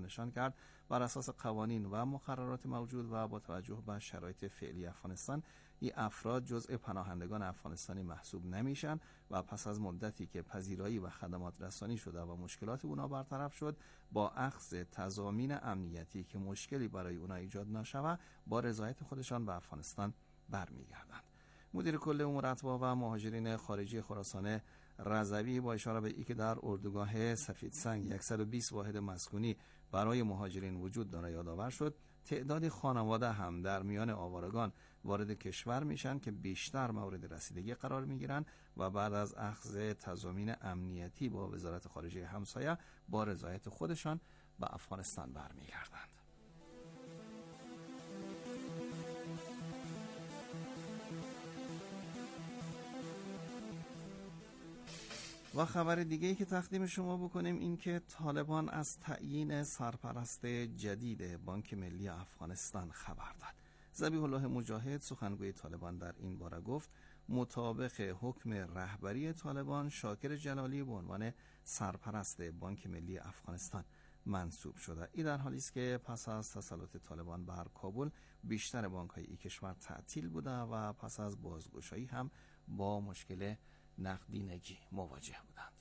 نشان کرد بر اساس قوانین و مقررات موجود و با توجه به شرایط فعلی افغانستان این افراد جزء پناهندگان افغانستانی محسوب نمیشن و پس از مدتی که پذیرایی و خدمات رسانی شده و مشکلات اونا برطرف شد با اخذ تضامین امنیتی که مشکلی برای اونا ایجاد نشود با رضایت خودشان به افغانستان برمیگردند. مدیر کل امور اتباع و مهاجرین خارجی خراسان رضوی با اشاره به اینکه در اردوگاه سفیدسنگ 120 واحد مسکونی برای مهاجرین وجود دارد یادآور شد تعداد خانواده هم در میان آوارگان وارد کشور میشن که بیشتر مورد رسیدگی قرار میگیرن و بعد از اخذ تضامین امنیتی با وزارت خارجه همسایه با رضایت خودشان به افغانستان برمیگردند. و خبر دیگه‌ای که تقدیم شما بکنیم این که طالبان از تعیین سرپرست جدید بانک ملی افغانستان خبر داد. ذبیح الله مجاهد سخنگوی طالبان در این باره گفت مطابق حکم رهبری طالبان شاکر جلالی به عنوان سرپرست بانک ملی افغانستان منصوب شده. این در حالی است که پس از تسلط طالبان بر کابل بیشتر بانک‌های این کشور تعطیل بوده و پس از بازگشایی هم با مشکل نقدینگی مواجه بودند.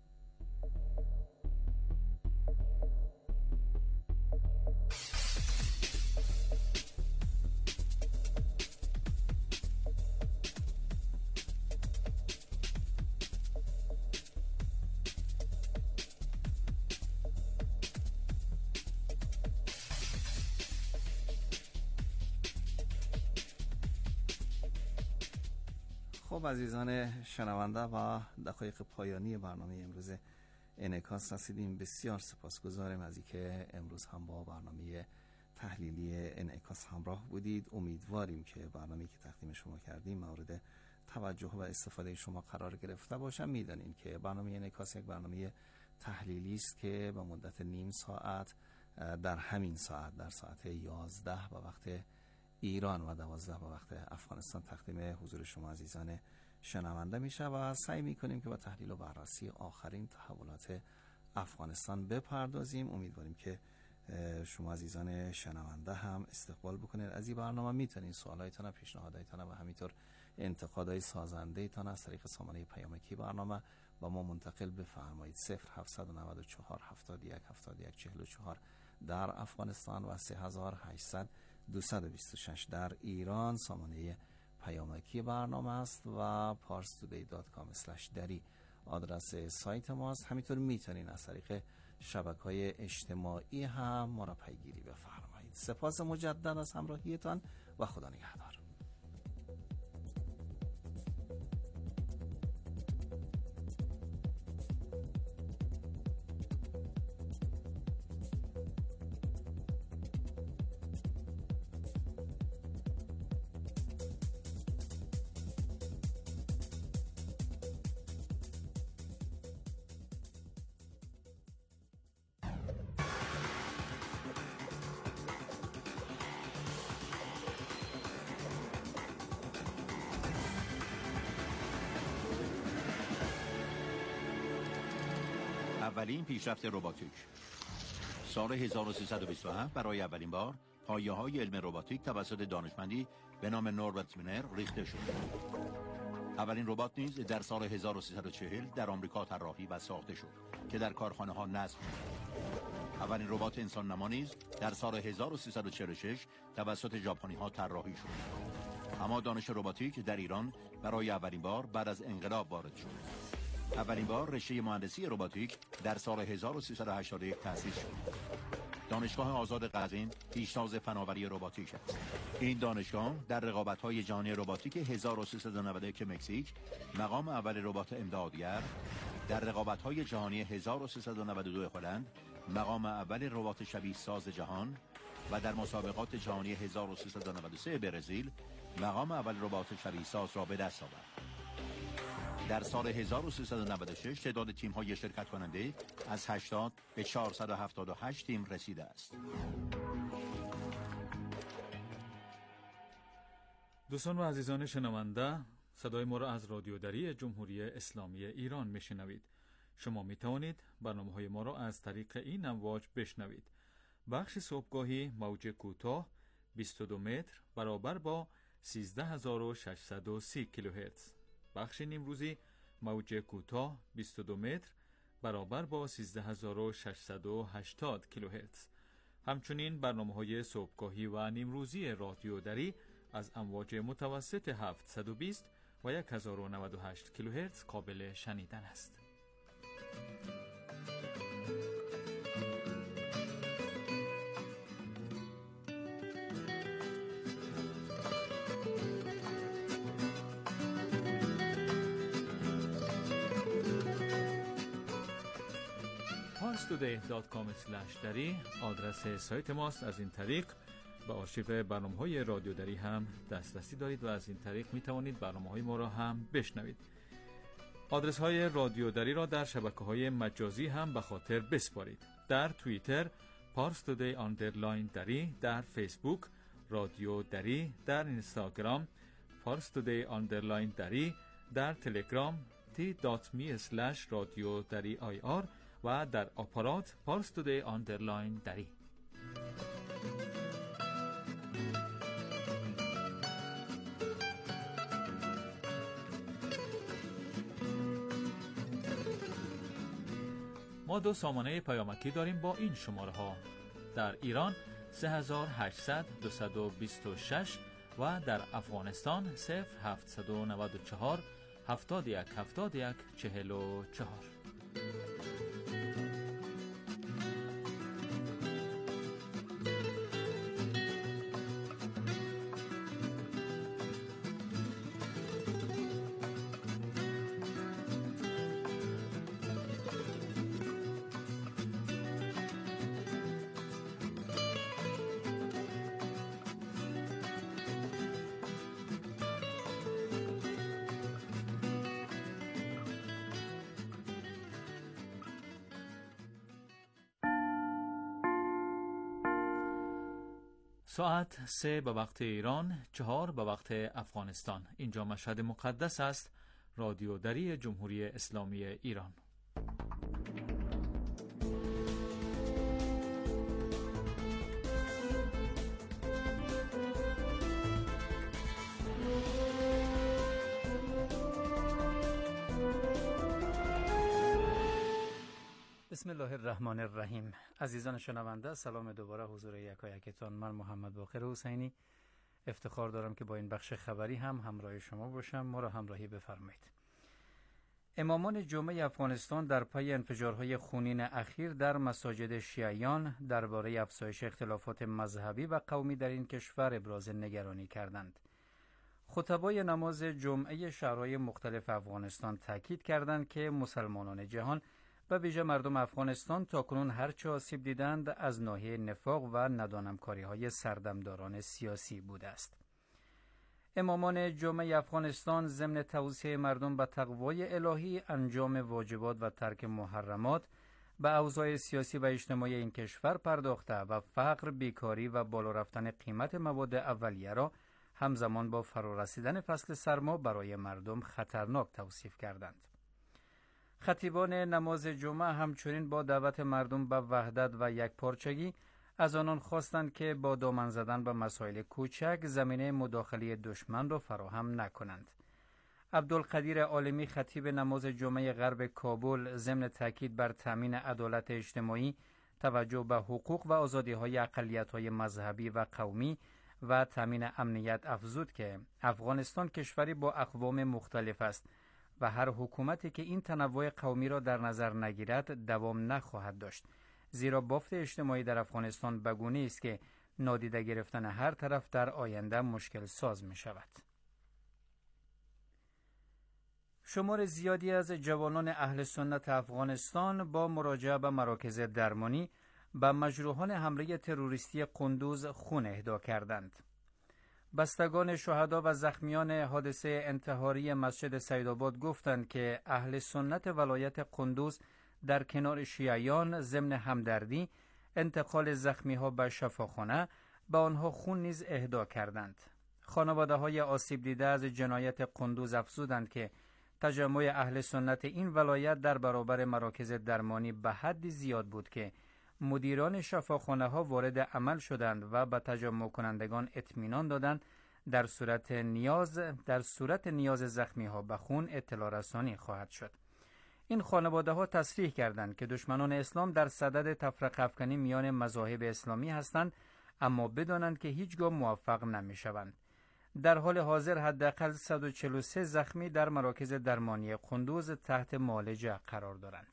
خب عزیزان شنونده و دقایق پایانی برنامه امروز انعکاس رسیدیم. بسیار سپاسگزارم از اینکه امروز هم با برنامه تحلیلی انعکاس همراه بودید. امیدواریم که برنامه‌ای که تقدیم شما کردیم مورد توجه و استفاده شما قرار گرفته باشه. میدانین که برنامه انعکاس یک برنامه تحلیلی است که به مدت نیم ساعت در همین ساعت در ساعت 11 به وقت ایران و 12 به وقت افغانستان تقدیم حضور شما عزیزان شنونده میشه و سعی میکنیم که با تحلیل و بررسی آخرین تحولات افغانستان بپردازیم. امیدواریم که شما عزیزان شنونده هم استقبال بکنید از این برنامه. میتونید سوالایتان، پیشنهاداتتان و همینطور انتقادهای سازنده‌تان از طریق سامانه پیامکی برنامه با ما منتقل بفرمایید. 0794 71 71 44 در افغانستان و 3800 226 در ایران سامانه پیامکی برنامه است و parstoday.com/dari آدرس سایت ماست. همینطور میتونین از طریق شبکه‌های اجتماعی هم ما را پیگیری بفرمایید. سپاس مجدد از همراهیتان و خدا نگهدار. اولین پیشرفت رباتیک. سال 1327 برای اولین بار پایه‌های علم رباتیک توسط دانشمندی به نام نوربرت مینر ریخته شد. اولین ربات نیز در سال 1340 در آمریکا طراحی و ساخته شد که در کارخانه‌ها نصب شد. اولین ربات انسان نما نیز در سال 1346 توسط ژاپنی‌ها طراحی شد. اما دانش رباتیک در ایران برای اولین بار بعد از انقلاب وارد شد. اولین بار رشته مهندسی رباتیک در سال 1381 تأسیس شد. دانشگاه آزاد قزوین پیشتاز فناوری رباتیک است. این دانشگاه در رقابت‌های جهانی رباتیک 1391 مکزیک مقام اول ربات امدادگر، در رقابت‌های جهانی 1392 هلند مقام اول ربات شبیه ساز جهان و در مسابقات جهانی 1393 برزیل مقام اول ربات شبیه ساز را به دست آورد. در سال 1396 تعداد تیم‌های شرکت کننده از 80 به 478 تیم رسیده است. دوستان و عزیزان شنونده، صدای ما را از رادیو دری جمهوری اسلامی ایران میشنوید. شما می توانید برنامه‌های ما را از طریق این امواج بشنوید. بخش صبحگاهی موج کوتاه 22 متر برابر با 13630 کیلوهرتز. بخش نیمروزی موج کوتاه 22 متر برابر با 13680 کیلوهرتز. همچنین برنامه‌های صبحگاهی و نیمروزی رادیو دری از امواج متوسط 720 و 1098 کیلوهرتز قابل شنیدن است. parstoday.com/dari آدرس سایت ماست. از این طریق به آرشیو برنامه‌های رادیو دری هم دسترسی دارید و از این طریق می توانید برنامه‌های ما را هم بشنوید. آدرس‌های رادیو دری را در شبکه‌های مجازی هم به خاطر بسپارید. در توییتر parstoday_dari، در فیسبوک رادیو دری، در اینستاگرام parstoday_dari، در تلگرام t.me/radiodariir و در آپارات parstoday_dari. ما 2 سامانه پیامکی داریم با این شماره ها: در ایران 3800-226 و در افغانستان 0794 71 71 44. ساعت 3 به وقت ایران، 4 به وقت افغانستان. اینجا مشهد مقدس است، رادیو دری جمهوری اسلامی ایران. بسم الله الرحمن الرحیم. عزیزان شنونده، سلام دوباره حضور یکایکتان. من محمد باقر حسینی افتخار دارم که با این بخش خبری هم همراه شما باشم. ما را همراهی بفرمایید. امامان جمعه افغانستان در پی انفجارهای خونین اخیر در مساجد شیعیان درباره افزایش اختلافات مذهبی و قومی در این کشور ابراز نگرانی کردند. خطبای نماز جمعه شهرهای مختلف افغانستان تاکید کردند که مسلمانان جهان و ویژه مردم افغانستان تاکنون هرچه آسیب دیدند از ناحیه نفاق و ندانمکاری‌های سردمداران سیاسی بوده است. امامان جمعه افغانستان ضمن توصیه مردم به تقوای الهی، انجام واجبات و ترک محرمات، به اوضاع سیاسی و اجتماعی این کشور پرداخته و فقر، بیکاری و بالا رفتن قیمت مواد اولیه را همزمان با فرا رسیدن فصل سرما برای مردم خطرناک توصیف کردند. خطیبان نماز جمعه همچنین با دعوت مردم به وحدت و یکپارچگی از آنان خواستند که با دامن زدن به مسائل کوچک زمینه مداخله دشمن را فراهم نکنند. عبدالقدیر عالمی خطیب نماز جمعه غرب کابل ضمن تاکید بر تامین عدالت اجتماعی، توجه به حقوق و آزادی‌های اقلیت‌های مذهبی و قومی و تامین امنیت افزود که افغانستان کشوری با اقوام مختلف است و هر حکومتی که این تنوع قومی را در نظر نگیرد دوام نخواهد داشت، زیرا بافت اجتماعی در افغانستان بگونه است که نادیده گرفتن هر طرف در آینده مشکل ساز می شود. شمار زیادی از جوانان اهل سنت افغانستان با مراجعه به مراکز درمانی به مجروحان حمله تروریستی قندوز خون اهدا کردند. بستگان شهدا و زخمیان حادثه انتحاری مسجد سیدآباد گفتند که اهل سنت ولایت قندوز در کنار شیعیان ضمن همدردی انتقال زخمی‌ها به شفاخانه به آنها خون نیز اهدا کردند. خانواده‌های آسیب دیده از جنایت قندوز افزودند که تجمع اهل سنت این ولایت در برابر مراکز درمانی به حدی زیاد بود که مدیران شفاخانه ها وارد عمل شدند و به تجمع کنندگان اطمینان دادند در صورت نیاز زخمی ها به خون اطلاع رسانی خواهد شد. این خانواده ها تصریح کردند که دشمنان اسلام در صدد تفرقه افکنی میان مذاهب اسلامی هستند، اما بدانند که هیچگاه موفق نمی شوند. در حال حاضر حداقل 143 زخمی در مراکز درمانی قندوز تحت معالجه قرار دارند.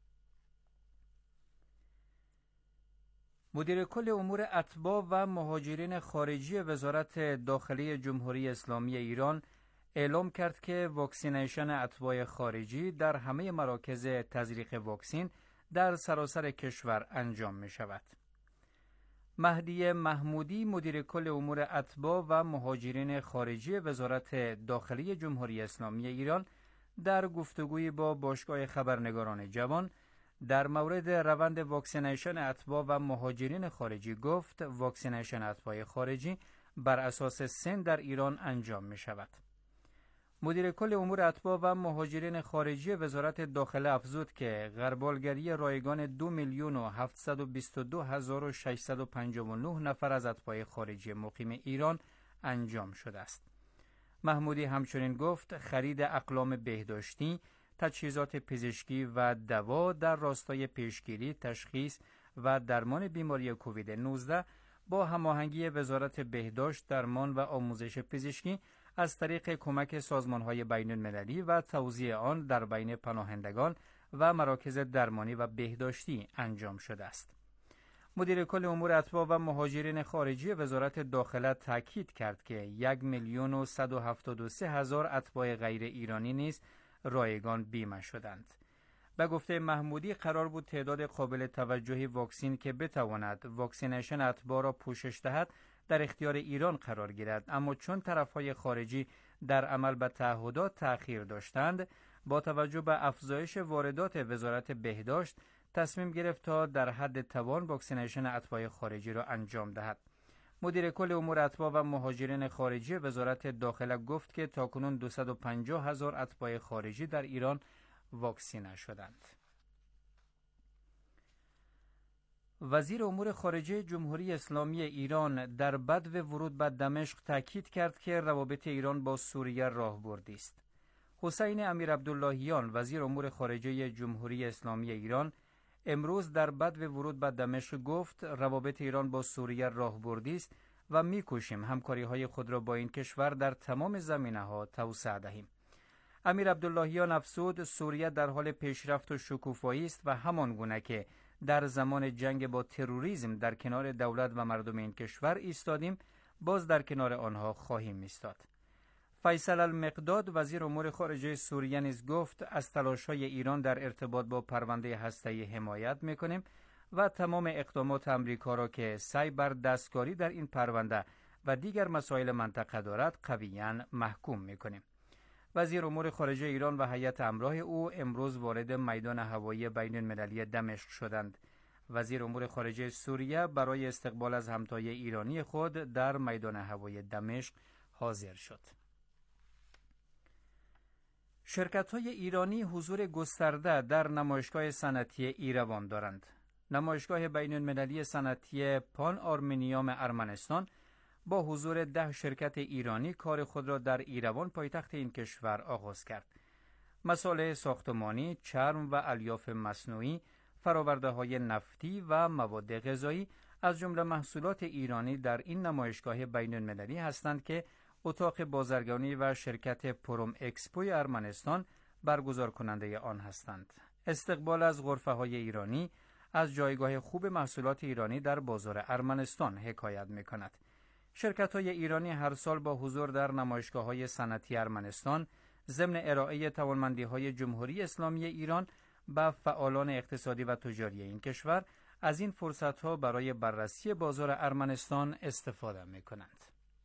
مدیر کل امور اتباع و مهاجرین خارجی وزارت داخلی جمهوری اسلامی ایران اعلام کرد که واکسینیشن اتباع خارجی در همه مراکز تزریق واکسین در سراسر کشور انجام می شود. مهدی محمودی مدیر کل امور اتباع و مهاجرین خارجی وزارت داخلی جمهوری اسلامی ایران در گفتگوی با باشگاه خبرنگاران جوان در مورد روند واکسینیشن اتباع و مهاجرین خارجی گفت واکسینیشن اتباع خارجی بر اساس سن در ایران انجام می شود. مدیر کل امور اتباع و مهاجرین خارجی وزارت داخله افزود که غربالگری رایگان 2,722,659 نفر از اتباع خارجی مقیم ایران انجام شده است. محمودی همچنین گفت خرید اقلام بهداشتی، تجهیزات پزشکی و دوا در راستای پیشگیری، تشخیص و درمان بیماری کووید 19 با هماهنگی وزارت بهداشت، درمان و آموزش پزشکی از طریق کمک سازمان‌های بین‌المللی و توزیع آن در بین پناهندگان و مراکز درمانی و بهداشتی انجام شده است. مدیر کل امور اتباع و مهاجرین خارجی وزارت داخله تاکید کرد که 1,173,000 اتباع غیر ایرانی نیز رایگان بیمه شدند. به گفته محمودی قرار بود تعداد قابل توجهی واکسین که بتواند واکسینیشن اتباع را پوشش دهد در اختیار ایران قرار گیرد، اما چون طرفهای خارجی در عمل به تعهدات تأخیر داشتند، با توجه به افزایش واردات وزارت بهداشت تصمیم گرفت تا در حد توان واکسینیشن اتباع خارجی را انجام دهد. مدیر کل امور اتباع و مهاجرین خارجی وزارت داخله گفت که تاکنون 250,000 اتباع خارجی در ایران واکسینه شدند. وزیر امور خارجه جمهوری اسلامی ایران در بدو ورود به دمشق تاکید کرد که روابط ایران با سوریه راهبردی است. حسین امیرعبداللهیان وزیر امور خارجه جمهوری اسلامی ایران امروز در بدو ورود به دمشق گفت روابط ایران با سوریه راهبردی است و می‌کوشیم همکاری‌های خود را با این کشور در تمام زمینه‌ها توسعه دهیم. امیرعبداللهیان افزود سوریه در حال پیشرفت و شکوفایی است و همان گونه که در زمان جنگ با تروریسم در کنار دولت و مردم این کشور ایستادیم، باز در کنار آنها خواهیم ایستاد. فیصل المقداد وزیر امور خارجه سوریه نیز گفت از تلاش‌های ایران در ارتباط با پرونده هسته‌ای حمایت می‌کنیم و تمام اقدامات آمریکا را که سعی بر دستکاری در این پرونده و دیگر مسائل منطقه دارد قویاً محکوم می‌کنیم. وزیر امور خارجه ایران و هیئت همراه او امروز وارد میدان هوایی بین‌المللی دمشق شدند. وزیر امور خارجه سوریه برای استقبال از همتای ایرانی خود در میدان هوایی دمشق حاضر شد. شرکت‌های ایرانی حضور گسترده در نمایشگاه صنعتی ایروان دارند. نمایشگاه بین‌المللی صنعتی پان آرمنیوم ارمنستان با حضور 10 شرکت ایرانی کار خود را در ایروان پایتخت این کشور آغاز کرد. مصالح ساختمانی، چرم و الیاف مصنوعی، فرآورده‌های نفتی و مواد غذایی از جمله محصولات ایرانی در این نمایشگاه بین‌المللی هستند که اتاق بازرگانی و شرکت پروم اکسپوی ارمنستان برگزار کننده آن هستند. استقبال از غرفه‌های ایرانی از جایگاه خوب محصولات ایرانی در بازار ارمنستان حکایت می‌کند. شرکت‌های ایرانی هر سال با حضور در نمایشگاه‌های صنعتی ارمنستان ضمن ارائه توانمندی‌های جمهوری اسلامی ایران به فعالان اقتصادی و تجاری این کشور از این فرصت‌ها برای بررسی بازار ارمنستان استفاده می‌کنند.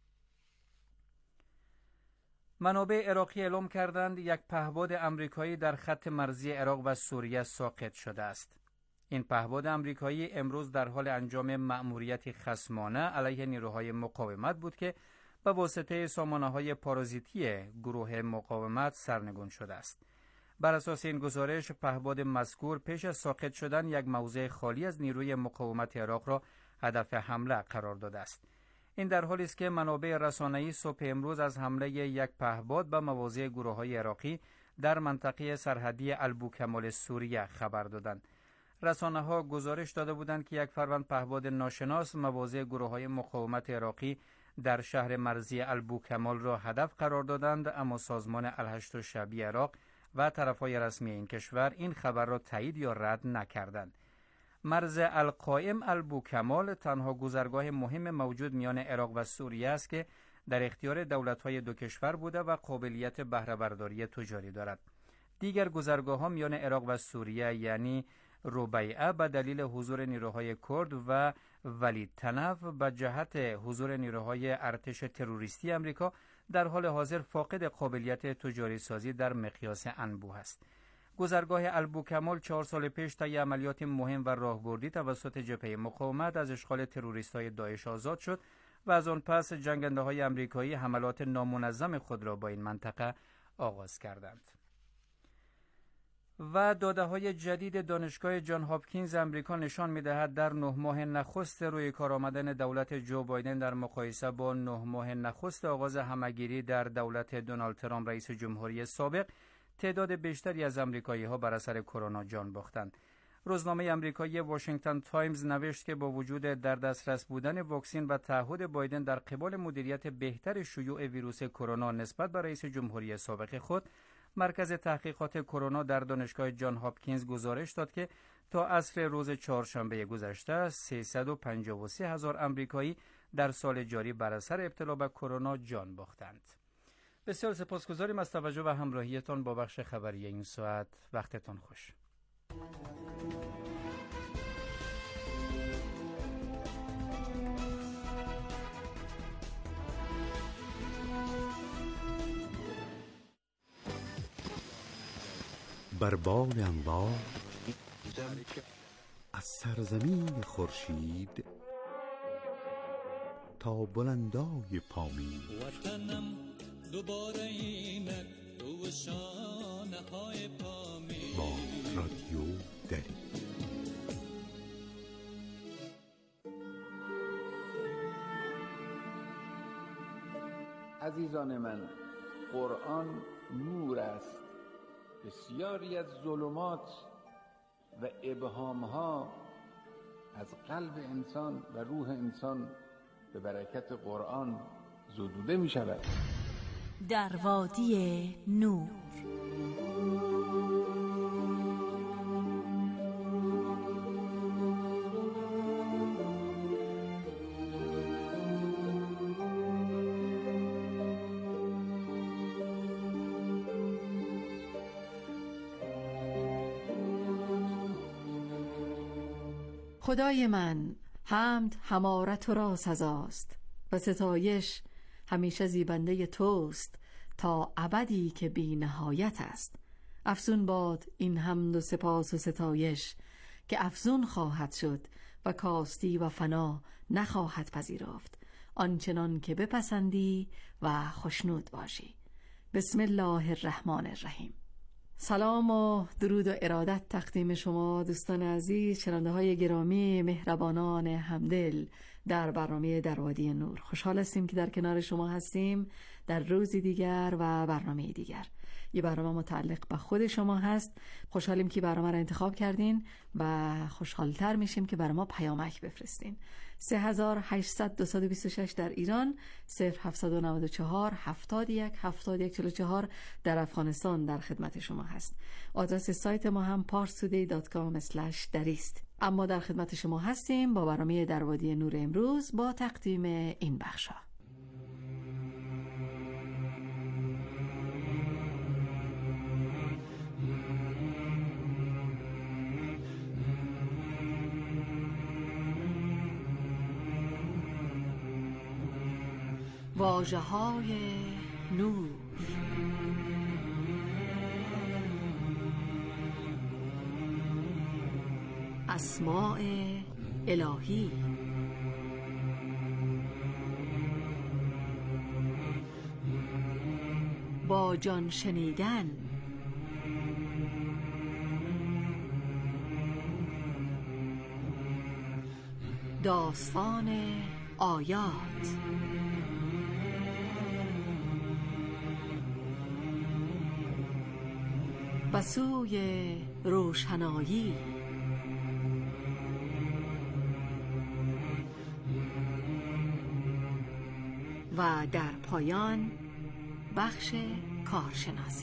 منابع عراقی اعلام کردند یک پهپاد آمریکایی در خط مرزی عراق و سوریه ساقط شده است. این پهپاد آمریکایی امروز در حال انجام مأموریتی خصمانه علیه نیروهای مقاومت بود که به واسطه سامانه‌های پارازیتی گروه مقاومت سرنگون شده است. بر اساس این گزارش پهپاد مذکور پیش از ساقط شدن یک موضع خالی از نیروی مقاومت عراق را هدف حمله قرار داده است. این در حالی است که منابع رسانه‌ای صبح امروز از حمله یک پهپاد به مواضع گروه‌های عراقی در منطقه سرحدی البوکمال سوریه خبر دادند. رسانه‌ها گزارش داده بودند که یک فروند پهپاد ناشناس مواضع گروه‌های مقاومت عراقی در شهر مرزی البوکمال را هدف قرار دادند، اما سازمان الهشت الشعبی عراق و طرف‌های رسمی این کشور این خبر را تایید یا رد نکردند. مرز القائم البوکمال تنها گذرگاه مهم موجود میان عراق و سوریه است که در اختیار دولت‌های دو کشور بوده و قابلیت بهره برداری تجاری دارد. دیگر گذرگاه‌ها میان عراق و سوریه یعنی ربیعه به دلیل حضور نیروهای کرد و ولید تنف به جهت حضور نیروهای ارتش تروریستی امریکا در حال حاضر فاقد قابلیت تجاری سازی در مقیاس انبوه است. گذرگاه البوکمال 4 سال پیش طی عملیات مهم و راهبردی توسط جبهه مقاومت از اشغال تروریست‌های داعش آزاد شد و از آن پس جنگنده‌های آمریکایی حملات نامنظم خود را با این منطقه آغاز کردند. و داده‌های جدید دانشگاه جان هاپکینز امریکا نشان می‌دهد در 9 ماه نخست روی کار آمدن دولت جو بایدن در مقایسه با 9 ماه نخست آغاز همه‌گیری در دولت دونالد ترامپ رئیس جمهوری سابق، تعداد بیشتری از آمریکایی‌ها بر اثر کرونا جان باختند. روزنامه آمریکایی واشنگتن تایمز نوشت که با وجود در دسترس بودن واکسن و تعهد بایدن در قبال مدیریت بهتر شیوع ویروس کرونا نسبت به رئیس جمهوری سابق خود، مرکز تحقیقات کرونا در دانشگاه جان هاپکینز گزارش داد که تا عصر روز چهارشنبه گذشته 353,000 آمریکایی در سال جاری بر اثر ابتلا به کرونا جان باختند. بسیار سپاسگزاریم از توجه و همراهیتان با بخش خبری این ساعت. وقتتان خوش. بر بال انوار از سرزمین خورشید تا بلندای پامین، وطنم دوباره اینک تو شانه های پامین با رادیو دری. عزیزان من، قرآن نور است. بسیاری از ظلمات و ابهامها از قلب انسان و روح انسان به برکت قرآن زدوده می شود. در وادی نور. خدای من، حمد هماره تو را سزاست و ستایش همیشه زیبنده توست تا ابدی که بی نهایت است. افزون باد این حمد و سپاس و ستایش که افزون خواهد شد و کاستی و فنا نخواهد پذیرفت، آنچنان که بپسندی و خوشنود باشی. بسم الله الرحمن الرحیم. سلام و درود و ارادت تقدیم شما دوستان عزیز، شنونده های گرامی، مهربانان همدل در برنامه در وادی نور. خوشحال هستیم که در کنار شما هستیم در روزی دیگر و برنامه دیگر. یه برنامه متعلق به خود شما هست. خوشحالیم که برنامه را انتخاب کردین و خوشحالتر میشیم که برای ما پیامک بفرستین. 3800-226 در ایران، 0794-71-7144 در افغانستان در خدمت شما هست. آدرس سایت ما هم parstoday.com/dari است. اما در خدمت شما هستیم با برنامه در وادی نور امروز با تقدیم این بخشا. واژه‌های نور. اسماء الهی. با جان شنیدن. داستان آیات. به سوی روشنایی. و در پایان بخش کارشناسی.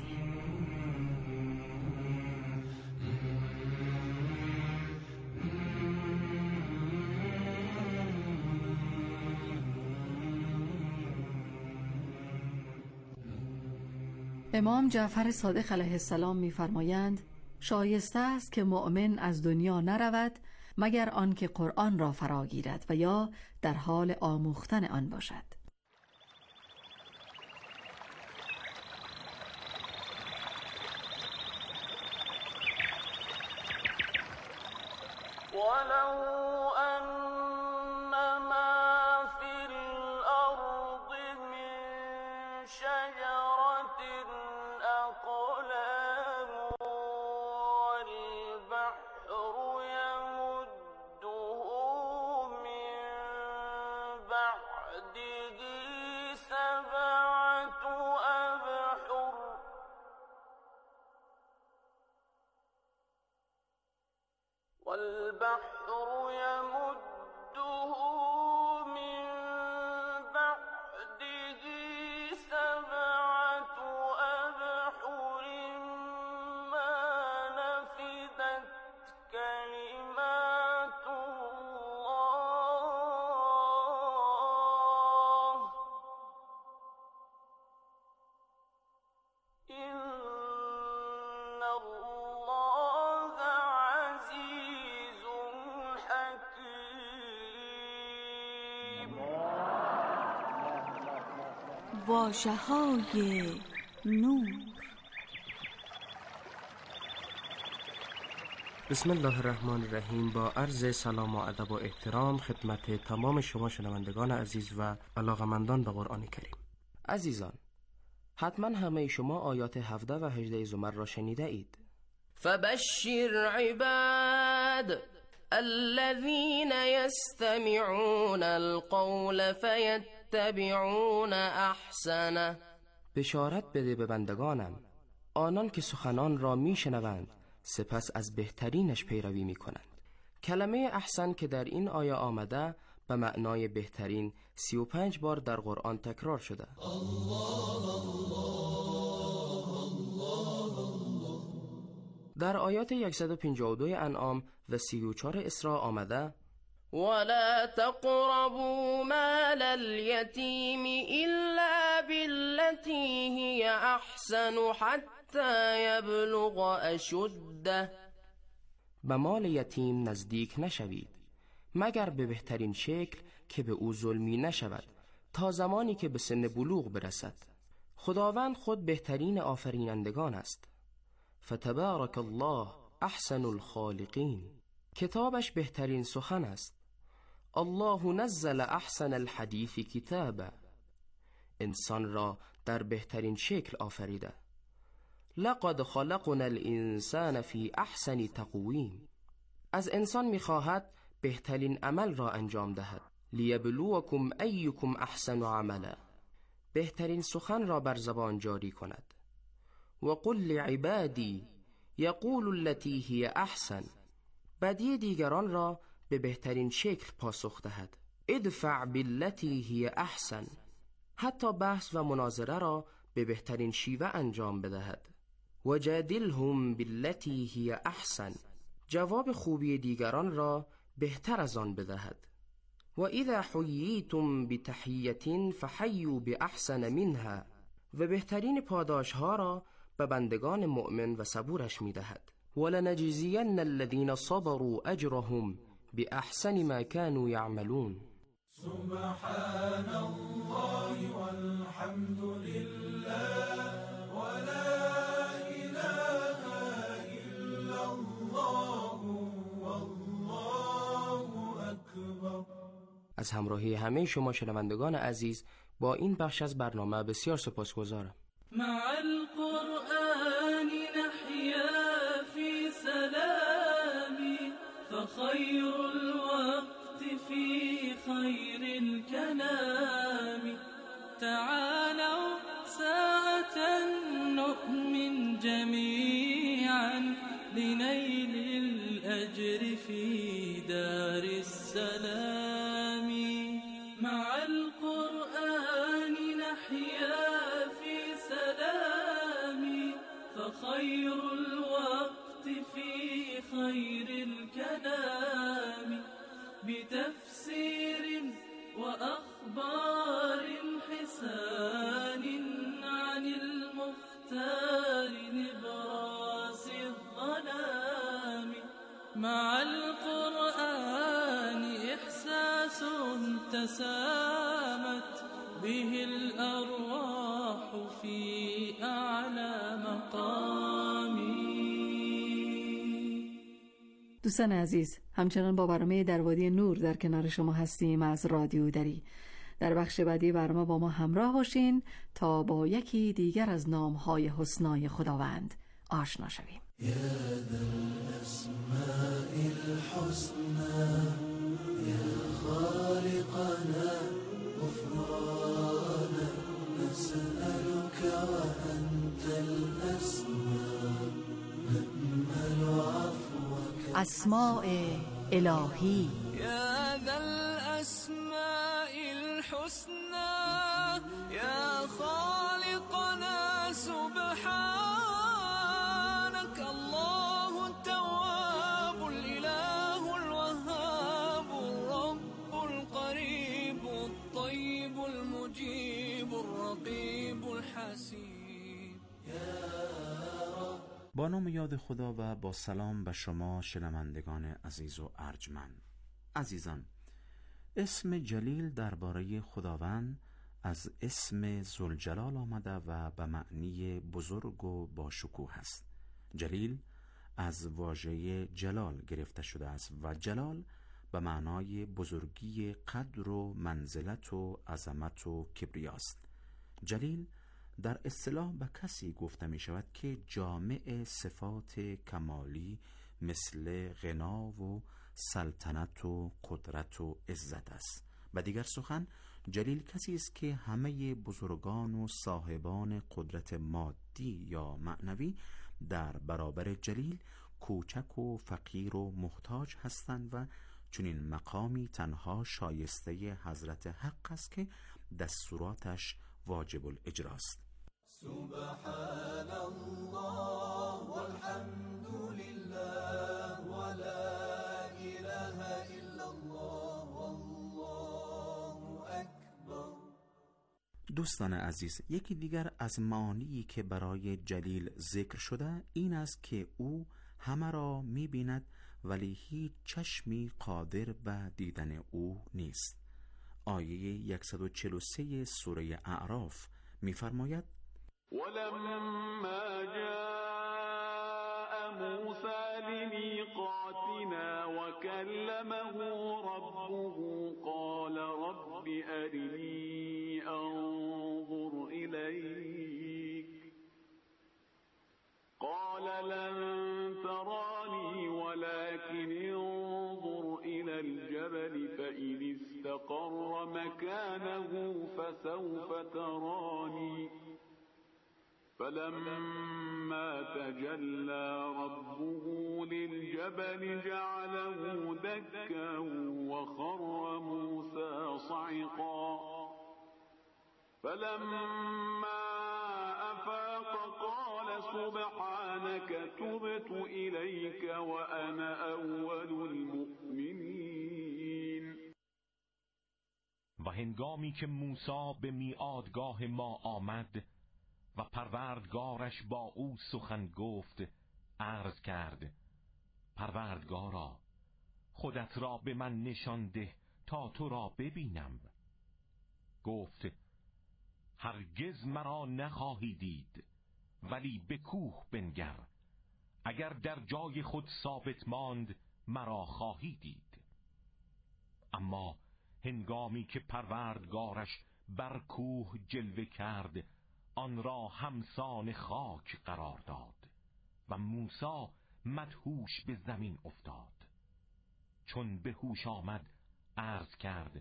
امام جعفر صادق علیه السلام می‌فرمایند شایسته است که مؤمن از دنیا نرود مگر آنکه قرآن را فراگیرد و یا در حال آموختن آن باشد. واژه‌های نور. بسم الله الرحمن الرحیم. با عرض سلام و ادب و احترام خدمت تمام شما شنوندگان عزیز و علاقمندان به قرآن کریم. عزیزان، حتما همه شما آیات 17 و 18 زمر را شنیده اید. فبشر عباد الذين يستمعون القول فيتبعون احسنه. بشارت بده به بندگانم، آنان که سخنان را میشنوند سپس از بهترینش پیروی میکنند. کلمه احسن که در این آیه آمده به معنای بهترین 35 بار در قرآن تکرار شده. در آیات 152 انعام و 34 اسراء آمده ولا تقربوا مال اليتيم إلا بالتي هي أحسن حتى يبلغ أشده. به مال یتیم نزدیک نشوید مگر به بهترین شکل که به او ظلمی نشود تا زمانی که به سن بلوغ برسد. خداوند خود بهترین آفرینندگان است. فتبارک الله احسن الخالقین. کتابش بهترین سخن است. الله نزل احسن الحدیث کتابا. انسان را در بهترین شکل آفریده. لقد خلقنا الانسان فی احسن تقویم. از انسان می‌خواهد بهترین عمل را انجام دهد. لیبلوکم ایکم احسن عملا. بهترین سخن را بر زبان جاری کند. و قل لعبادی یقول التي هی احسن. بدی دیگران را به بهترین شکل پاسخ دهد. ادفع بالتي هی احسن. حتی بحث و مناظره را به بهترین شیوه انجام بدهد. وجادلهم بالتي هی احسن. جواب خوبی دیگران را بهتر از آن بدهد. و اذا حییتم بتحیة فحیوا باحسن منها. و بهترین پاداش ها را به بندگان مؤمن و صبورش میدهد. ولنجزین الذین صبروا اجرهم باحسن ما كانوا يعملون. سبحان الله والحمد لله ولا اله الا الله والله اکبر. از همراهی همه شما شنوندگان عزیز با این بخش از برنامه بسیار سپاسگزارم. مع القرآن نحيا في سلام فخير الوقت في في خير الكلام تعالوا ساعة نؤمن جميعا لنيل الأجر في دار السلام مع القرآن نحيا في سلام فخير الوقت في خير الكلام بتفسير وأخبار حسان عن المختار نبراس الظلام مع القرآن إحساس تسامت به الأرواح في أعلى مقام. دوستان عزیز، همچنان با برنامه در وادی نور در کنار شما هستیم از رادیو دری. در بخش بعدی برنامه با ما همراه باشین تا با یکی دیگر از نام‌های حسنای خداوند آشنا شویم. یا ذا الاسماء الحسنى یا خالقنا غفرانا نسألك وأنت الأسماء نأمل عفوك اسماء الهی يا ذا الأسماء الحسنى يا خالقنا سبحانك الله التواب الإله الوهاب الرب القريب الطيب المجيب الرقيب الحسيب با نام یاد خدا و با سلام به شما شنوندگان عزیز و ارجمند. عزیزان، اسم جلیل درباره خداوند از اسم ذوالجلال آمده و به معنی بزرگ و با شکوه است. جلیل از واژه جلال گرفته شده است و جلال به معنای بزرگی قدر و منزلت و عظمت و کبریاست. جلیل در اصطلاح به کسی گفته می شود که جامع صفات کمالی مثل غنا و سلطنت و قدرت و عزت است. به دیگر سخن، جلیل کسی است که همه بزرگان و صاحبان قدرت مادی یا معنوی در برابر جلیل کوچک و فقیر و محتاج هستند و چنین مقامی تنها شایسته حضرت حق است که دستوراتش واجب الاجراست. سبحان الله والحمد لله ولا إله إلا الله والله أكبر. دوستان عزیز، یکی دیگر از معانی که برای جلیل ذکر شده این است که او همه را می‌بیند ولی هیچ چشمی قادر به دیدن او نیست. آیه 143 سوره اعراف می‌فرماید: ولما جاء موسى لميقاتنا وكلمه ربه قال رب أرني أنظر إليك قال لن تراني ولكن انظر إلى الجبل فإن استقر مكانه فسوف تراني فلما تجلى ربه للجبل جعله دكا وخر موسى صعقا فلما أفاق قال سبحانك تبت إليك وأنا أول المؤمنين. و هنگامی که موسی به میعادگاه ما آمد و پروردگارش با او سخن گفت، عرض کرد: پروردگارا، خودت را به من نشان ده تا تو را ببینم. گفت: هرگز مرا نخواهی دید، ولی به کوه بنگر، اگر در جای خود ثابت ماند مرا خواهی دید. اما هنگامی که پروردگارش بر کوه جلوه کرد، آن را همسان خاک قرار داد و موسی مدهوش به زمین افتاد. چون به هوش آمد عرض کرد: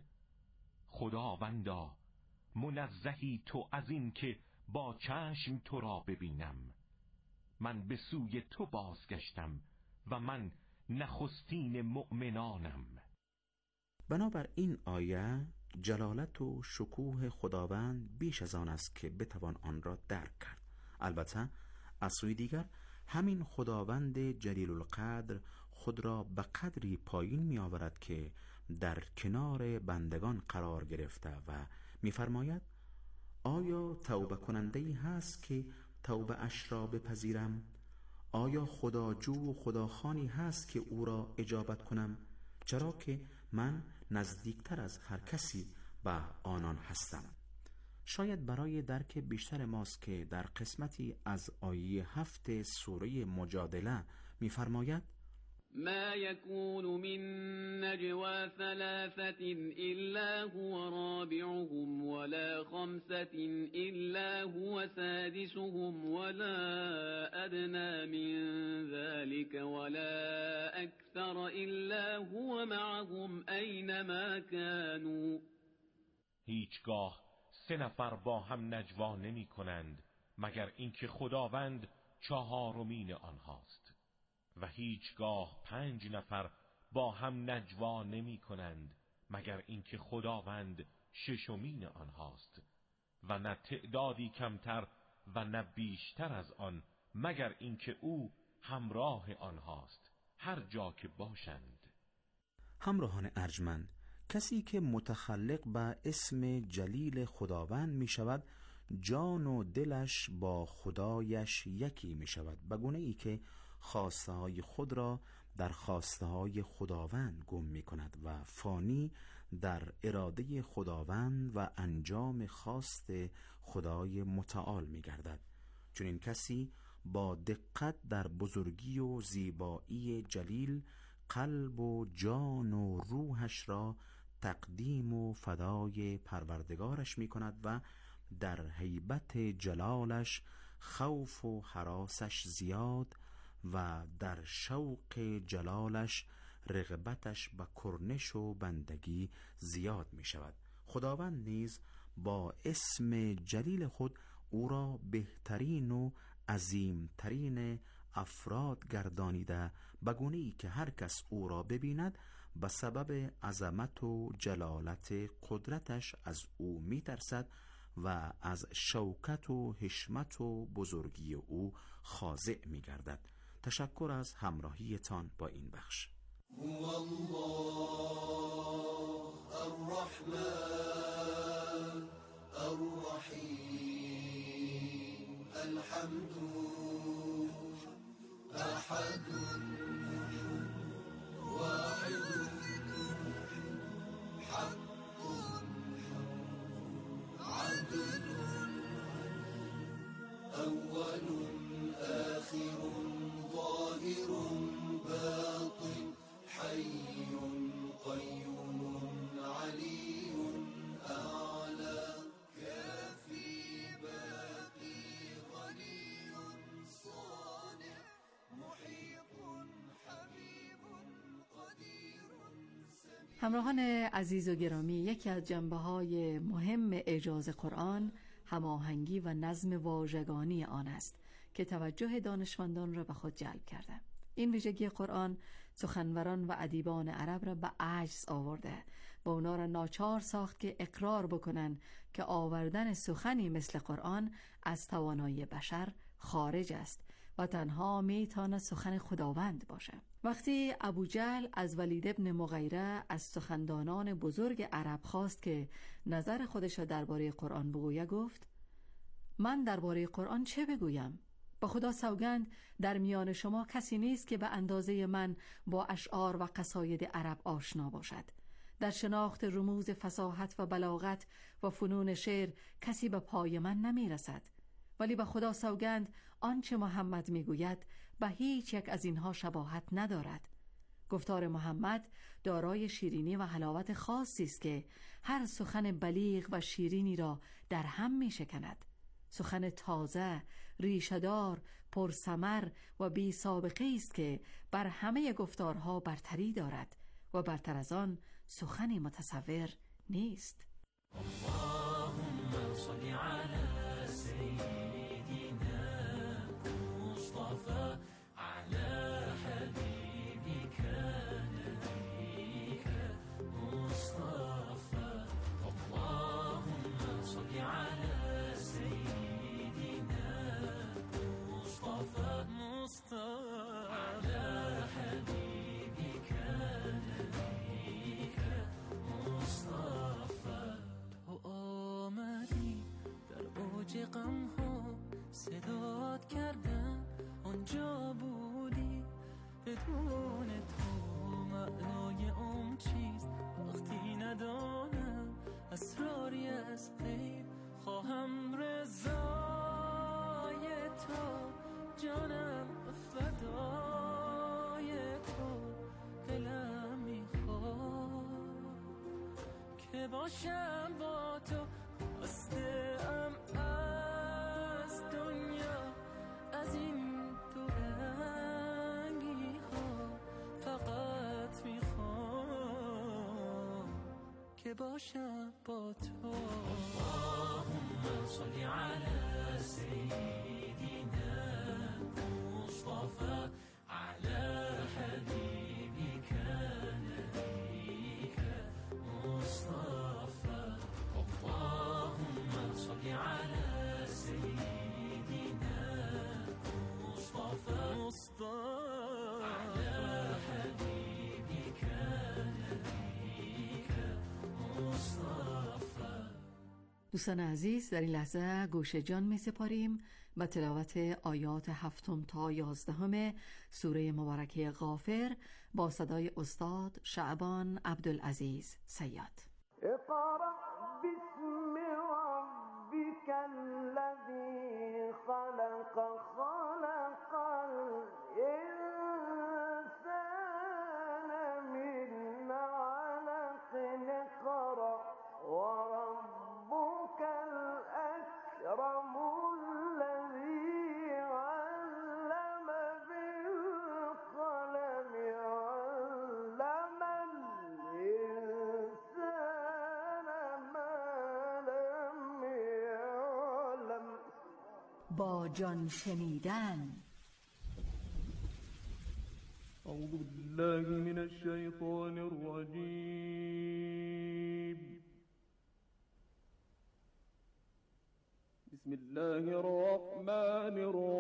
خداوندا، منزهی تو از این که با چشم تو را ببینم. من به سوی تو بازگشتم و من نخستین مؤمنانم. بنابر این آیه جلالت و شکوه خداوند بیش از آن است که بتوان آن را درک کرد. البته از سوی دیگر همین خداوند جلیل القدر خود را به قدری پایین می آورد که در کنار بندگان قرار گرفته و می فرماید: آیا توبه کننده‌ای هست که توبه اش را بپذیرم؟ آیا خداجو و خداخوانی هست که او را اجابت کنم؟ چرا که من نزدیکتر از هر کسی به آنان هستم. شاید برای درک بیشتر ماست که در قسمتی از آیه 7 سوره مجادله می‌فرماید: ما يكون من نجوى ثلاثة إلا هو رابعهم ولا خمسة إلا هو سادسهم ولا أدنى من ذلك ولا أكثر إلا هو معهم أينما كانوا. هیچگاه 3 نفر با هم نجوا نمی کنند مگر اینکه خداوند 4مین آنهاست، و هیچگاه 5 نفر با هم نجوا نمی کنند مگر اینکه خداوند 6مین آنهاست، و نه تعدادی کمتر و نه بیشتر از آن مگر اینکه او همراه آنهاست هر جا که باشند. همراهان ارجمند، کسی که متخلق به اسم جلیل خداوند می شود جان و دلش با خدایش یکی می شود، به گونه ای که خواسته های خود را در خواسته های خداوند گم می کند و فانی در اراده خداوند و انجام خواست خدای متعال می گردد. چون این کسی با دقت در بزرگی و زیبایی جلیل قلب و جان و روحش را تقدیم و فدای پروردگارش می کند و در هیبت جلالش خوف و هراسش زیاد و در شوق جلالش رغبتش به کرنش و بندگی زیاد می شود. خداوند نیز با اسم جلیل خود او را بهترین و عظیمترین افراد گردانیده، به گونه‌ای که هر کس او را ببیند به سبب عظمت و جلالت قدرتش از او می ترسد و از شوکت و حشمت و بزرگی او خاضع می گردد. تشکر از همراهیتان با این بخش. هو الله الرحمن الرحیم الحمد احد واحد حق عدل اول آخر ظاهر باطن حي قيوم علي أعلى كافي باقي غني صانع محيط حبيب قدير سميع. همراهان عزیز و گرامی، یکی از جنبه‌های مهم اعجاز قرآن هماهنگی و نظم واژگانی آن است که توجه دانشمندان را به خود جلب کرده. این ویژگی قرآن سخنوران و ادیبان عرب را به عجز آورده و اونا را ناچار ساخت که اقرار بکنن که آوردن سخنی مثل قرآن از توانایی بشر خارج است و تنها میتونه سخن خداوند باشه. وقتی ابوجهل از ولید ابن مغیره از سخندانان بزرگ عرب خواست که نظر خودش را درباره قرآن بگوید، گفت: من درباره قرآن چه بگویم؟ با خدا سوگند در میان شما کسی نیست که به اندازه من با اشعار و قصاید عرب آشنا باشد. در شناخت رموز فصاحت و بلاغت و فنون شعر کسی به پای من نمی رسد. ولی به خدا سوگند آنچه محمد می گوید به هیچ یک از اینها شباهت ندارد. گفتار محمد دارای شیرینی و حلاوت خاصی است که هر سخن بلیغ و شیرینی را در هم می شکند. سخن تازه، ریشه‌دار، پرثمر و بی سابقه است که بر همه گفتارها برتری دارد و برتر از آن سخنی متصور نیست. اللهم صل على سيدنا مصطفى على حبيبك نبيك مصطفى. اللهم صل على سيدنا مصطفى على حبيبك نبيك مصطفى. تو آمدی در اوج غم ها صدات کردم، آنجا بودی. بدون تو معنای عمر چیست وقتی ندانم اسراری از غیب. خواهم رضای تو، جانم فدای تو. دلم میخواد که باشم با تو. خسته‌ام از دنیا، از این دو رنگی ها. فقط میخوام که باشم با تو. اللهم صل على سيدنا مصطفى على حبيبك نبيك مصطفى. اللهم صل على سيدنا مصطفى على حبيبك نبيك مصطفى. دوستان عزیز، در این لحظه گوش جان می سپاریم به تلاوت آیات 7 تا 11 سوره مبارکه غافر با صدای استاد شعبان عبدالعزیز صیاد. اقرأ باسم ربك الذي خلق خلق الإنسان من علق. اقرأ وربك الأكرم الذي علم بالقلم علم الإنسان ما لم يعلم. با جان شنیدن. أعوذ بالله من الشيطان الرجيم. بسم الله الرحمن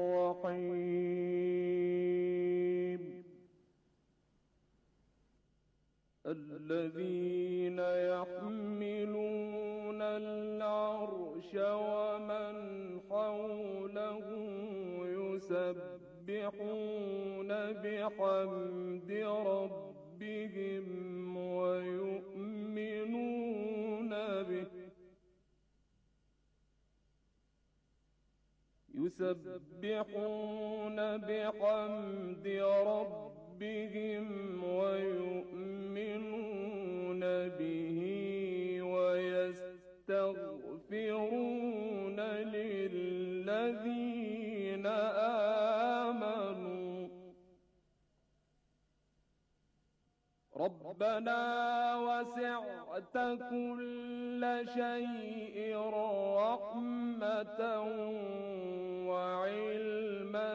الرحيم. الذين يحملون العرش ومن حوله يسبحون بحمد ربهم ويؤمنون به يسبحون بحمد ربهم ويؤمنون به ويستغفرون للذين آمنوا ربنا وسعت كل شيء رحمة وعلما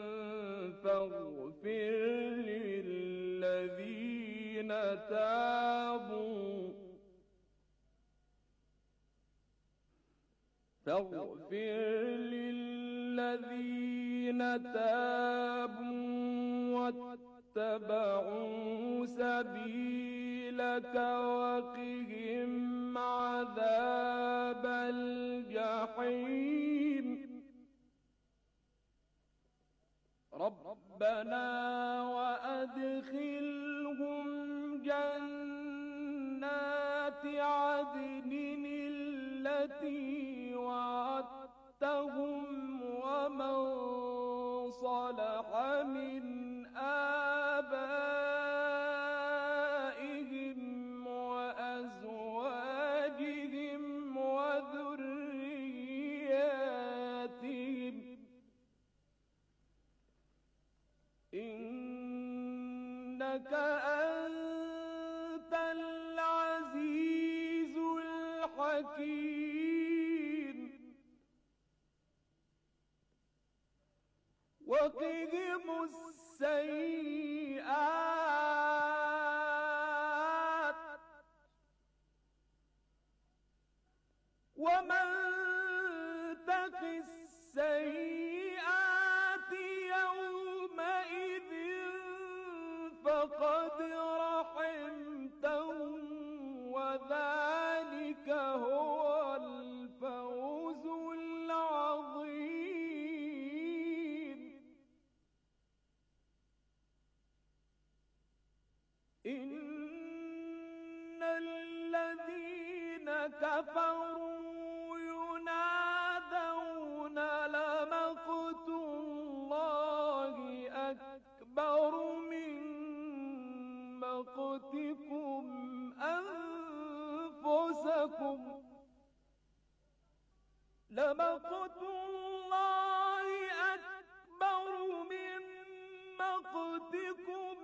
فاغفر للذين تابوا واتبعوا سبيلك وقهم عذاب الجحيم. ربنا وأدخلهم جنات عدن التي وعدتهم ومن صلح من آبائهم وأزواجهم وذرياتهم إنك أنت العزيز مكين وقهم السيئات ومن تق السيئات يومئذ فقد رحمته وذلك هو الفوز العظيم. إن الذين كفروا ينادون لمقت الله أكبر من مقتكم أنفسكم لمقت الله أكبر من مقتكم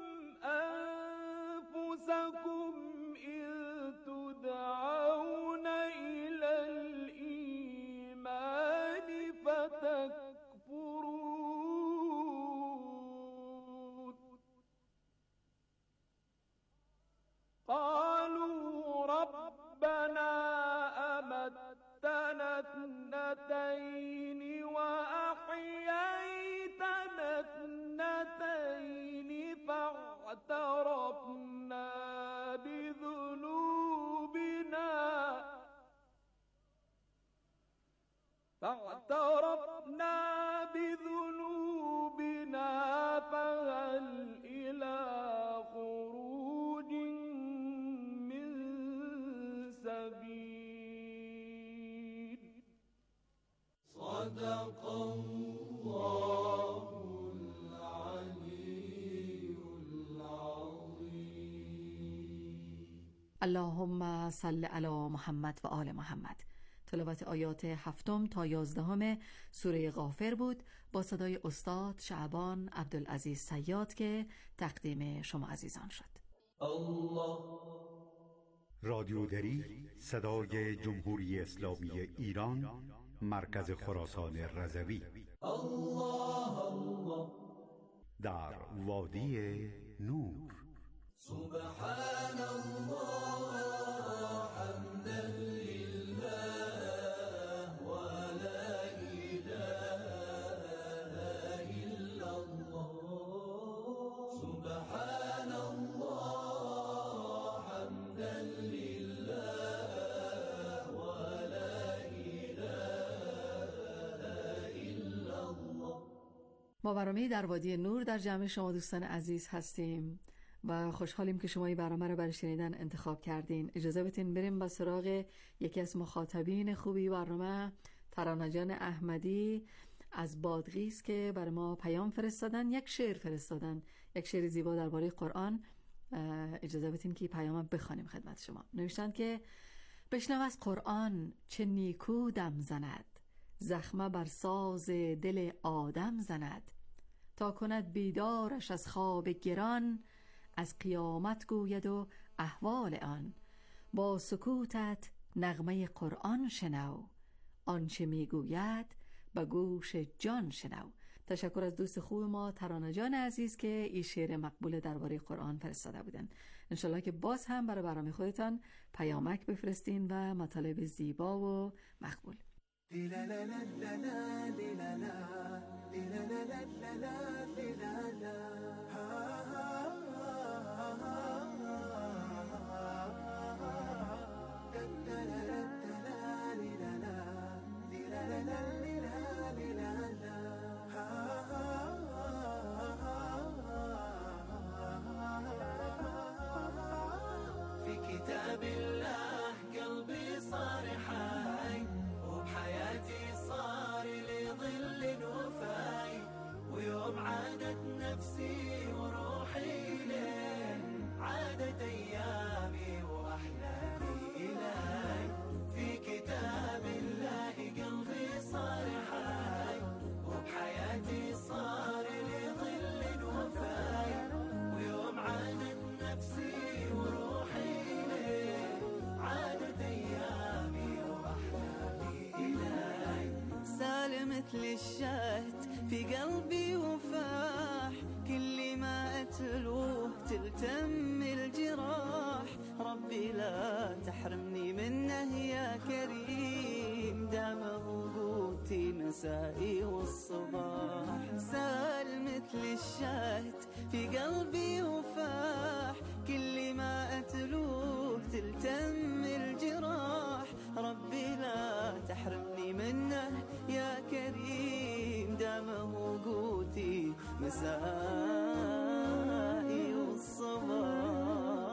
أنفسكم إذ تدعون إلى الإيمان فتكفرون. قالوا ربنا أمتنا اثنتين وأحييتنا اثنتين فاعترفنا بذنوبنا فهل إلى خروج من سبيل. صدق الله العلي العظيم. اللهم صل علی محمد و آل محمد. تلاوت آیات 7 تا 11 سوره غافر بود با صدای استاد شعبان عبدالعزیز صیاد که تقدیم شما عزیزان شد. رادیو دری، صدای جمهوری اسلامی ایران، مرکز خراسان رضوی، در وادی نور. سبحان الله حمدا لله ولا إله إلا الله. سبحان الله حمدا لله ولا إله إلا الله. ما برنامه در وادی نور در جمع شما دوستان عزیز هستیم و خوشحالیم که شما این برنامه رو برای شنیدن انتخاب کردین. اجازه بدین بریم با سراغ یکی از مخاطبین خوبی برنامه، ترانه جان احمدی از بادغیس که برای ما پیام فرستادن، یک شعر فرستادن، یک شعر زیبا درباره قرآن. اجازه بدین که پیامم بخوانیم خدمت شما. نوشتن که بشنو از قرآن چه نیکو دم زند، زخمه بر ساز دل آدم زند، تا کند بیدارش از خواب گران، از قیامت گوید و احوال آن. با سکوتت نغمه قرآن شنو، آنچه میگوید به گوش جان شنو. تشکر از دوست خوب ما ترانه جان عزیز که این شعر مقبول درباره قرآن فرستاده بودن. انشالله که باز هم برای برنامه خودتان پیامک بفرستین و مطالب زیبا و مقبول. في كتاب الله قلبي صار حي، وبحياتي صار لي ظل وفاي، ويوم عادت نفسي مثل الشهد في قلبي وفاح، كل ما أتلوه تلتم الجراح. ربي لا تحرمني منه يا كريم، دام وجودي مسائي والصباح. سال مثل الشهد في قلبي وفاح، كل ما أتلوه تلتم الجراح. ربي لا تحرمني منه يا كريم، دام وجودي مسائي والصباح.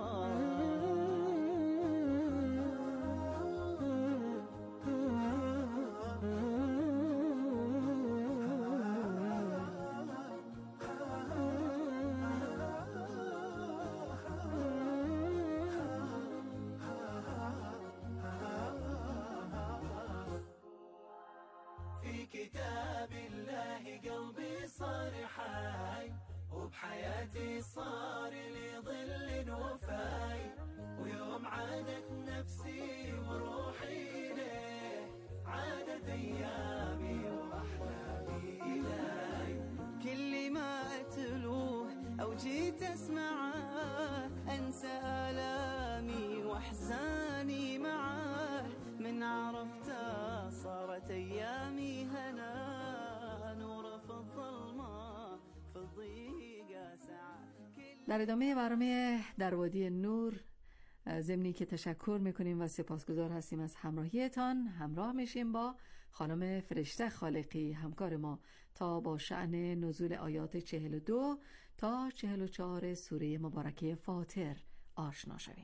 كتاب الله قلبي صار حي، وبحياتي صار لي ظل وفاي. ويوم عادت نفسي وروحي ليه، عادت أيامي وأحلامي إلي. كل ما أتلوه أو جيت أسمعه، أنسى آلامي وأحزاني معاه. من عرفته صارت أيامي هنا، نور في الظلمة في الضيقة ساعة. در ادامه برنامه در وادی نور، ضمنی که تشکر میکنیم و سپاسگزار هستیم از همراهیتان، همراه میشیم با خانم فرشته خالقی همکار ما تا با شأن نزول آیات 42 تا 44 سوره مبارکه فاطر آشنا شویم.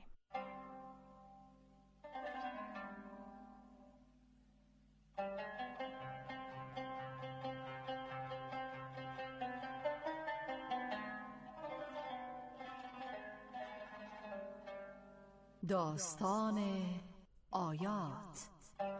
داستان آیات.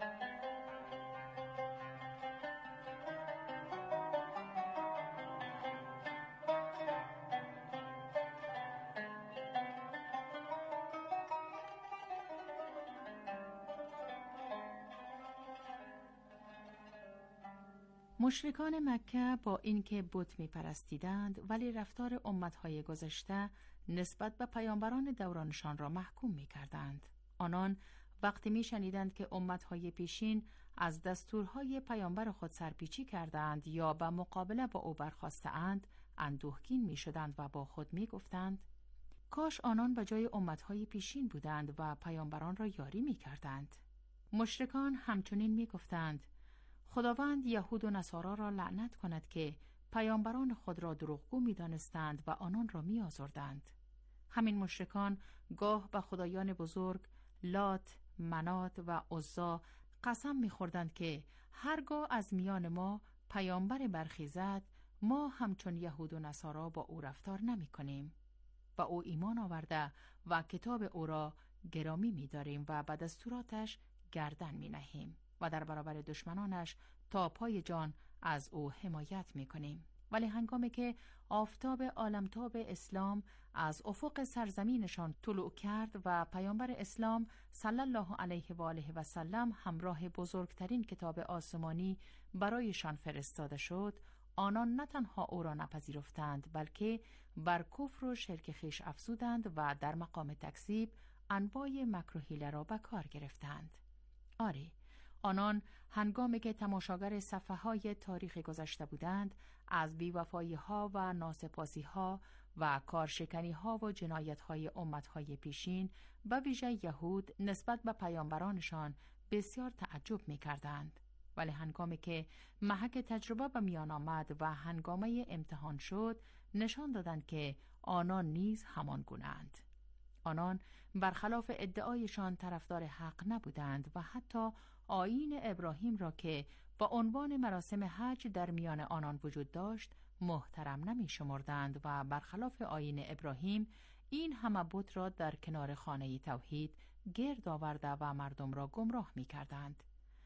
مشرکان مکه با اینکه بت می‌پرستیدند، ولی رفتار امت‌های گذشته نسبت به پیامبران دورانشان را محکوم می‌کردند. آنان وقتی می‌شنیدند که امت‌های پیشین از دستورهای پیامبر خود سرپیچی کردند یا به مقابله با او برخاسته‌اند، اندوهگین می‌شدند و با خود می‌گفتند کاش آنان به جای امت‌های پیشین بودند و پیامبران را یاری می‌کردند. مشرکان همچنین می‌گفتند خداوند یهود و نصارا را لعنت کند که پیامبران خود را دروغگو می‌دانستند و آنان را می‌آزردند. همین مشرکان گاه به خدایان بزرگ لات، منات و عزا قسم می‌خوردند که هرگاه از میان ما پیامبر برخیزد، ما همچون یهود و نصارا با او رفتار نمی‌کنیم. با او ایمان آورده و کتاب او را گرامی می‌داریم و به دستوراتش گردن می‌نهیم و در برابر دشمنانش تا پای جان از او حمایت می‌کنیم. ولی هنگامی که آفتاب عالمتاب اسلام از افق سرزمینشان طلوع کرد و پیامبر اسلام صلی الله علیه و آله و سلم همراه بزرگترین کتاب آسمانی برایشان فرستاده شد، آنان نه تنها او را نپذیرفتند، بلکه بر کفر و شرک خویش افزودند و در مقام تکذیب انواع مکر و حیله را به کار گرفتند. آری، آنان هنگامی که تماشاگر صفحه‌های تاریخ گذشته بودند، از بی‌وفایی‌ها و ناسپاسی‌ها و کارشکنی‌ها و جنایت‌های امت‌های پیشین و ویژه یهود نسبت به پیامبرانشان بسیار تعجب می‌کردند. ولی هنگامی که محک تجربه به میان آمد و هنگامه امتحان شد، نشان دادند که آنان نیز همان گونه‌اند. آنان برخلاف ادعایشان طرفدار حق نبودند و حتی آیین ابراهیم را که با عنوان مراسم حج در میان آنان وجود داشت محترم نمی شمردند و برخلاف آیین ابراهیم این همه بت را در کنار خانه توحید گرد آورده و مردم را گمراه می کردند.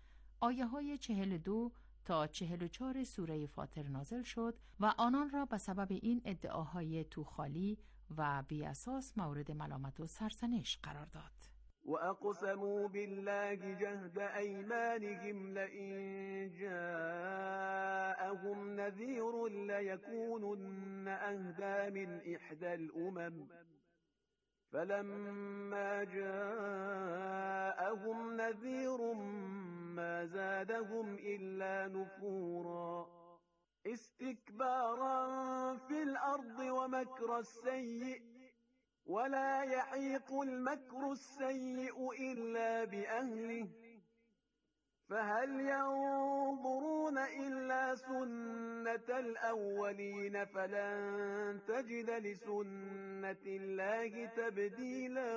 آیه های 42 تا 44 سوره فاطر نازل شد و آنان را به سبب این ادعاهای توخالی و بی اساس مورد ملامت و سرزنش قرار داد. وأقسموا بالله جهد أيمانهم لئن جاءهم نذير ليكونن أهدى من إحدى الأمم فلما جاءهم نذير ما زادهم إلا نفورا استكبارا في الأرض ومكر السيء ولا يحيق المكر السيء إلا بأهله فهل ينظرون إلا سنة الأولين فلن تجد لسنة الله تبديلا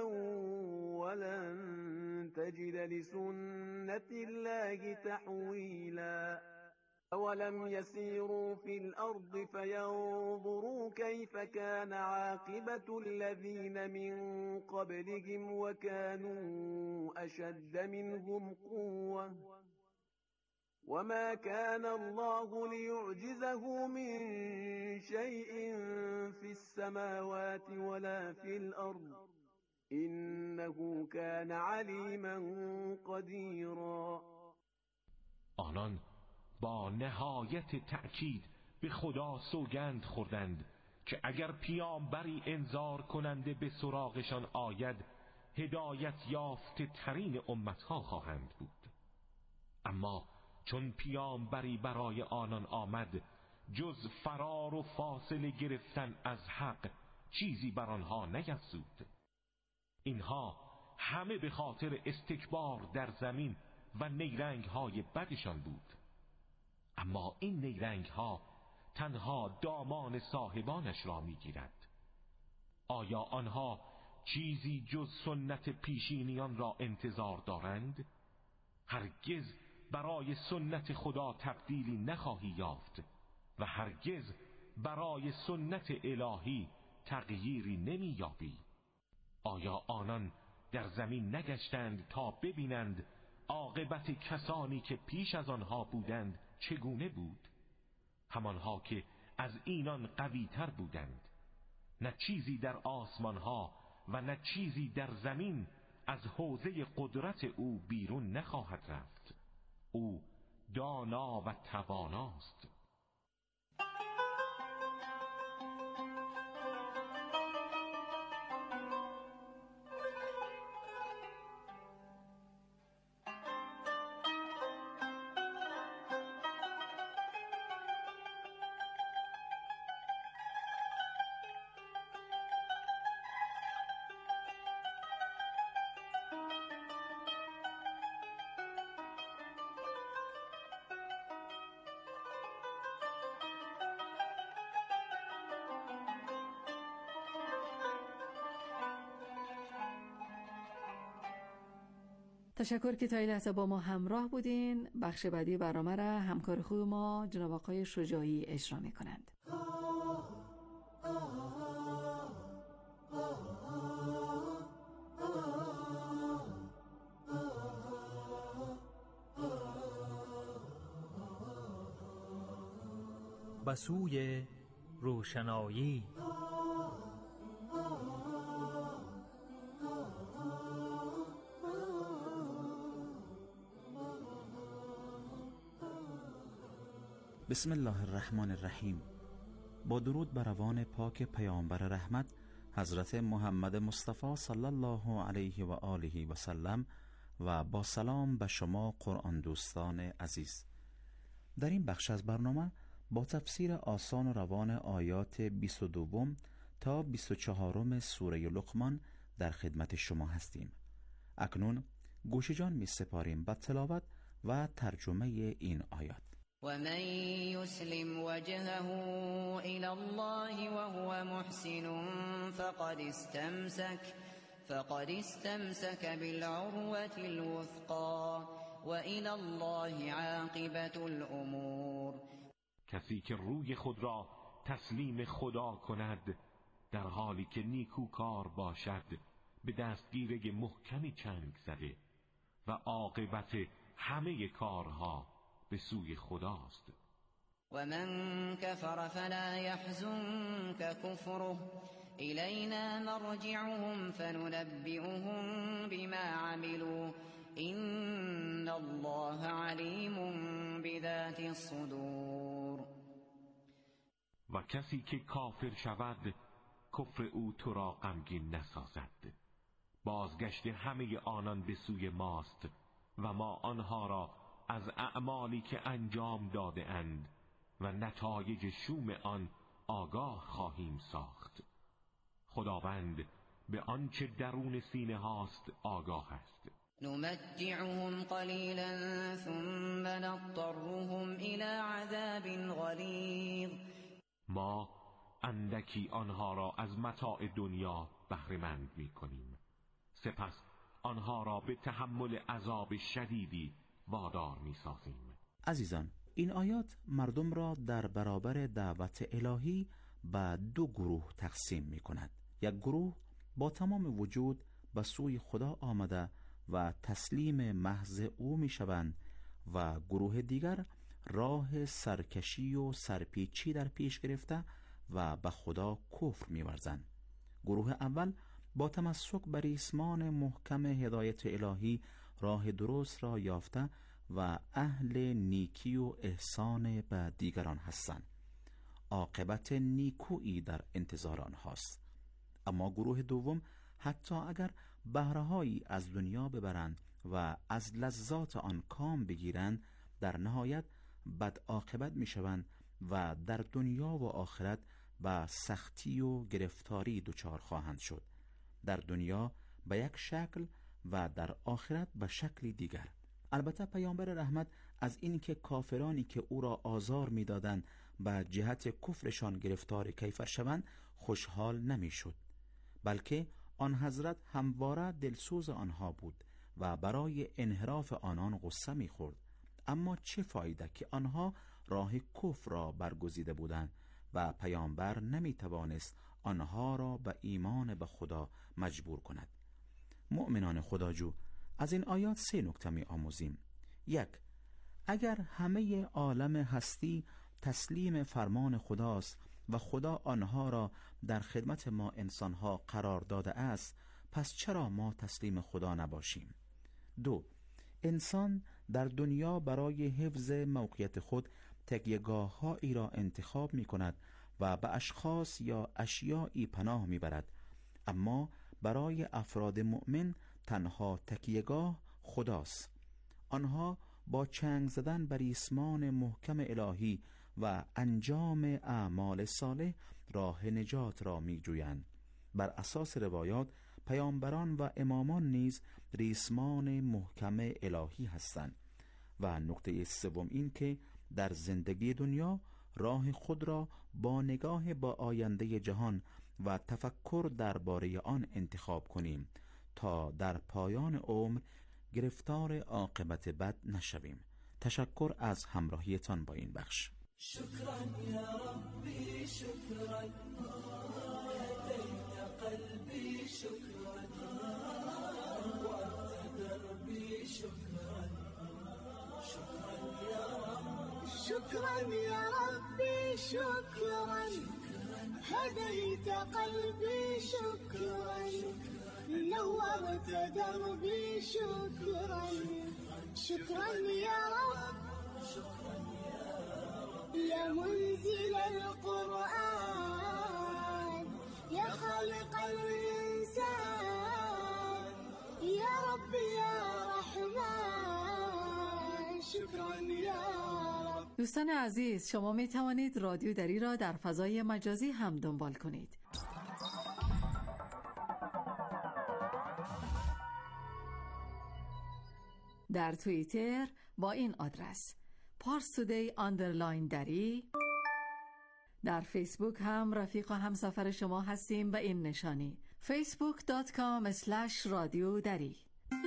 ولن تجد لسنة الله تحويلا أولم يسيروا في الأرض فينظروا كيف كان عاقبة الذين من قبلهم وكانوا أشد منهم قوة وما كان الله ليعجزه من شيء في السماوات ولا في الأرض إنه كان عليما قديرا. آنان با نهایت تأکید به خدا سوگند خوردند که اگر پیامبری انذار کننده به سراغشان آید هدایت یافته ترین امتها خواهند بود. اما چون پیامبری برای آنان آمد جز فرار و فاصله گرفتن از حق چیزی بر آنها نیفزود. اینها همه به خاطر استکبار در زمین و نیرنگ های بدشان بود. اما این نیرنگ ها تنها دامان صاحبانش را می گیرد. آیا آنها چیزی جز سنت پیشینیان را انتظار دارند؟ هرگز برای سنت خدا تبدیلی نخواهی یافت و هرگز برای سنت الهی تغییری نمی یابی. آیا آنان در زمین نگشتند تا ببینند عاقبت کسانی که پیش از آنها بودند چگونه بود؟ همانها که از اینان قوی تر بودند. نه چیزی در آسمان ها و نه چیزی در زمین از حوزه قدرت او بیرون نخواهد رفت. او دانا و تواناست. تشکر که تا این لحظه با ما همراه بودین. بخش بعدی برنامه را همکار خوب ما جناب آقای شجاعی اجرا می‌کنند. به سوی روشنایی. بسم الله الرحمن الرحیم. با درود بر روان پاک پیامبر رحمت حضرت محمد مصطفی صلی الله علیه و آله و سلم و با سلام به شما قرآن دوستان عزیز. در این بخش از برنامه با تفسیر آسان و روان آیات 22 تا 24 سوره لقمان در خدمت شما هستیم. اکنون گوش جان می سپاریم به تلاوت و ترجمه این آیات. ومن يسلم وجهه إلى الله وهو محسن فقد استمسك بالعروة الوثقى وإلى الله عاقبة الأمور. کسی که روی خود را تسلیم خدا کند در حالی که نیکوکار باشد به دستگیره محکمی چنگ زده و عاقبت همه کارها به سوی خداست. و من کفر فلا يحزنك كفره إلينا مرجعهم فننبئهم بما عملوا إن الله علیم بذات الصدور. و کسی که کافر شود کفر او تو را غمگین نسازد. بازگشت همه آنان به سوی ماست و ما آنها را از اعمالی که انجام داده اند و نتایج شوم آن آگاه خواهیم ساخت. خداوند به آنچه درون سینه هاست آگاه است. نمتعهم قلیلا ثم نضطرهم إلى عذاب غلیظ. ما اندکی آنها را از متاع دنیا بهره‌مند می‌کنیم، سپس آنها را به تحمل عذاب شدیدی وادار می‌سازیم. عزیزان، این آیات مردم را در برابر دعوت الهی به دو گروه تقسیم می‌کند. یک گروه با تمام وجود به سوی خدا آمده و تسلیم محض او می‌شوند و گروه دیگر راه سرکشی و سرپیچی در پیش گرفته و به خدا کفر می‌ورزند. گروه اول با تمسک بر ریسمان محکم هدایت الهی راه درست را یافته و اهل نیکی و احسان به دیگران هستند. عاقبت نیکویی در انتظار آنهاست. اما گروه دوم حتی اگر بهره‌هایی از دنیا ببرند و از لذات آن کام بگیرند، در نهایت بد عاقبت میشوند و در دنیا و آخرت به سختی و گرفتاری دچار خواهند شد. در دنیا به یک شکل و در آخرت به شکلی دیگر. البته پیامبر رحمت از اینکه کافرانی که او را آزار میدادند به جهت کفرشان گرفتار کیفر شوند خوشحال نمیشد، بلکه آن حضرت همواره دلسوز آنها بود و برای انحراف آنان غصه میخورد. اما چه فایده که آنها راه کفر را برگزیده بودند و پیامبر نمیتوانست آنها را به ایمان به خدا مجبور کند. مؤمنان خداجو، از این آیات 3 نکته می آموزیم. 1. اگر همه عالم هستی تسلیم فرمان خداست و خدا آنها را در خدمت ما انسانها قرار داده است، پس چرا ما تسلیم خدا نباشیم؟ 2. انسان در دنیا برای حفظ موقعیت خود تکیه‌گاه‌هایی را انتخاب می کند و به اشخاص یا اشیائی پناه می برد، اما برای افراد مؤمن تنها تکیه‌گاه خداست. آنها با چنگ زدن بر ریسمان محکم الهی و انجام اعمال صالح راه نجات را می جویند. بر اساس روایات پیامبران و امامان نیز ریسمان محکم الهی هستند. و نکته سوم این که در زندگی دنیا راه خود را با نگاه با آینده جهان و تفکر درباره آن انتخاب کنیم تا در پایان عمر گرفتار عاقبت بد نشویم. تشکر از همراهیتان با این بخش. شكرا يا ربي شكرا هديت قلبي شكرا وأنت دربي شكرا شكرا يا رب شكرا يا ربي شكرا هديت قلبي شكرا نورت دربي شكرا شكرا يا رب يا منزل القرآن يا خالق الإنسان يا رب يا رحمن شكرا يا رب. دوستان عزیز، شما می توانید رادیو دری را در فضای مجازی هم دنبال کنید. در توییتر با این آدرس parstoday_dari. در فیسبوک هم رفیق و همسفر شما هستیم به این نشانی facebook.com/radiodari.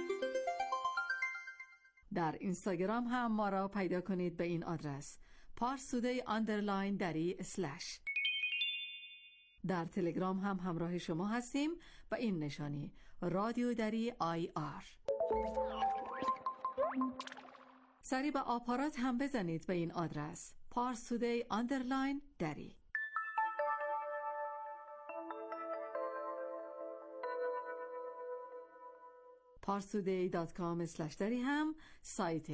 در اینستاگرام هم ما را پیدا کنید به این آدرس parstoday_dari/. در تلگرام هم همراه شما هستیم به این نشانی رادیو دری IR. سری به آپارات هم بزنید به این آدرس parstoday_dari. parstoday.com/dari هم سایت